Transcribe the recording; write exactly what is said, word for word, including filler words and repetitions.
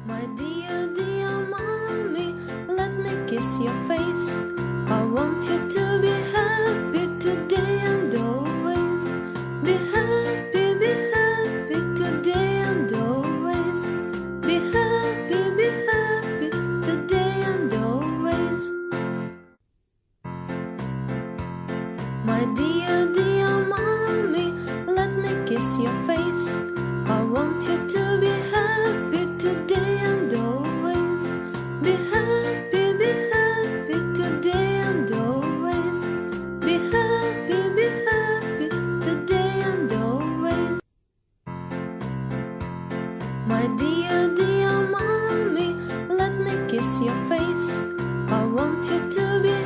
My dear, dear mommy, let me kiss your face. I want you to be happy today and always. Be happy, be happy today and always. Be happy, be happy today and always. My dear, dear mommy, let me kiss your face. I want you to be happy today and always. Be happy, be happy today and always. Be happy, be happy today and always. My dear, dear mommy, let me kiss your face. I want you to be